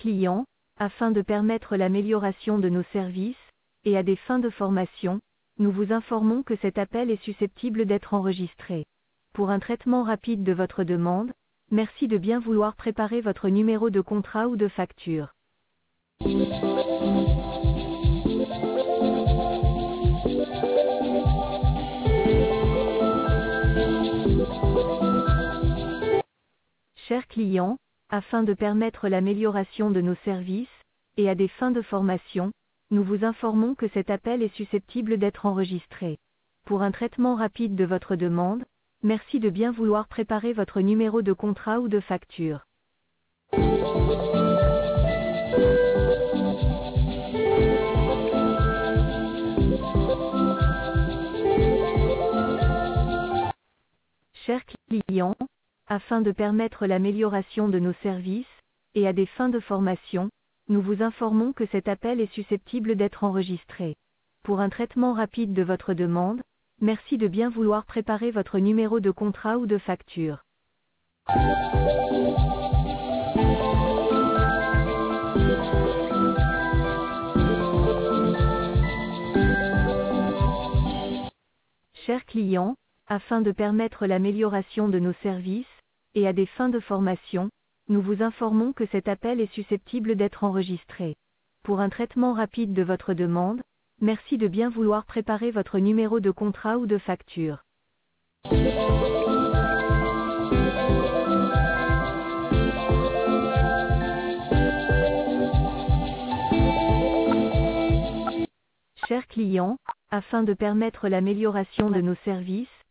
clients, afin de permettre l'amélioration de nos services, et à des fins de formation, nous vous informons que cet appel est susceptible d'être enregistré. Pour un traitement rapide de votre demande, merci de bien vouloir préparer votre numéro de contrat ou de facture. Chers clients, afin de permettre l'amélioration de nos services, et à des fins de formation, nous vous informons que cet appel est susceptible d'être enregistré. Pour un traitement rapide de votre demande, merci de bien vouloir préparer votre numéro de contrat ou de facture. Chers clients, afin de permettre l'amélioration de nos services, et à des fins de formation, nous vous informons que cet appel est susceptible d'être enregistré. Pour un traitement rapide de votre demande, merci de bien vouloir préparer votre numéro de contrat ou de facture. Chers clients, afin de permettre l'amélioration de nos services, et à des fins de formation, nous vous informons que cet appel est susceptible d'être enregistré. Pour un traitement rapide de votre demande, merci de bien vouloir préparer votre numéro de contrat ou de facture. Chers clients, afin de permettre l'amélioration de nos services,